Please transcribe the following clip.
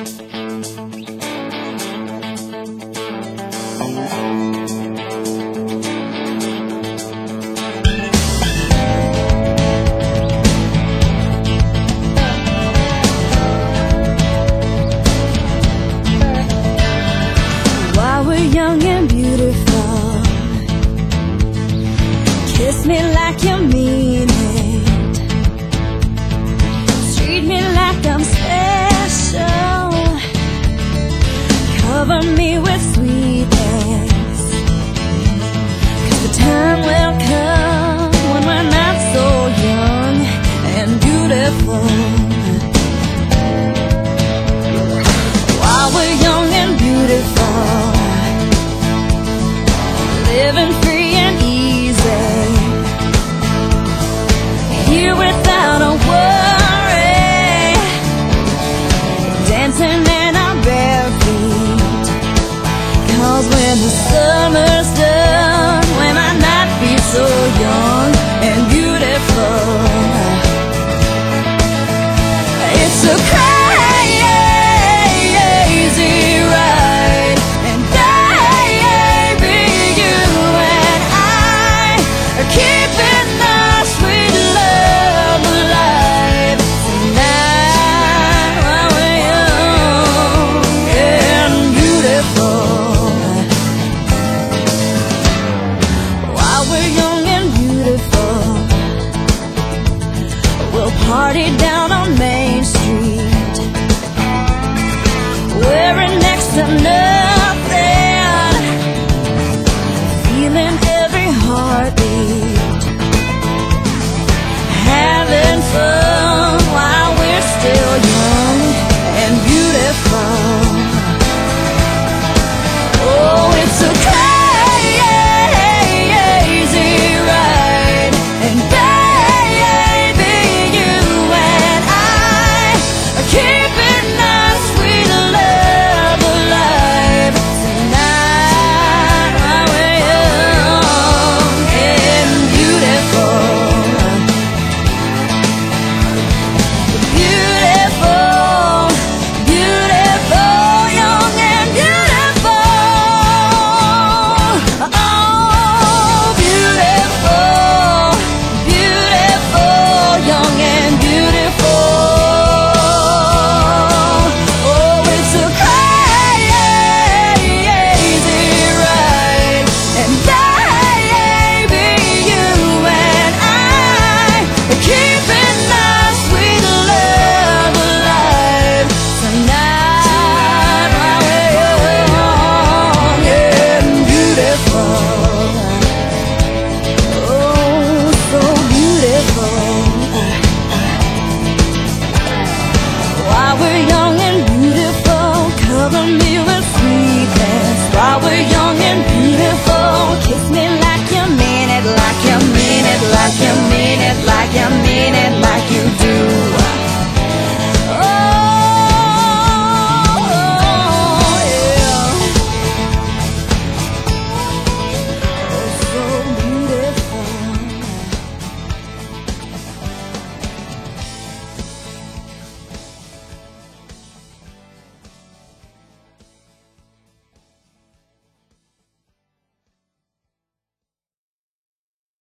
Young and beautiful, kiss me like you mean it, treat me like I'm special, cover me with sweetness, 'cause the time will come when we're not so young and beautiful. While we're young and beautiful, living free and easy, here without a worry, dancing in our bare feet. 'Cause when the summer's done, we might not be so young and beautiful. It's so crazy ride, and baby, you and I are keeping our sweet love alive tonight while we're young and beautiful. While we're young and beautiful, we'll party down on Main Street, wearing next to nothing, feeling every heartbeat, having fun while we're still young and beautiful. Oh, it's a crazy ride, and baby, you and I are keeping our sweet love alive tonight while we're young and beautiful. Beautiful, beautiful, young and beautiful. Oh, beautiful, beautiful, young and beautiful. Oh, it's a crazy ride, and baby, you and I are keeping our sweet love alive tonight while we're young and beautiful. Oh, so beautiful. While we're young and beautiful, cover me with sweetness. While we're young and beautiful, kiss me like you mean it, like you mean it, like you mean it, like you mean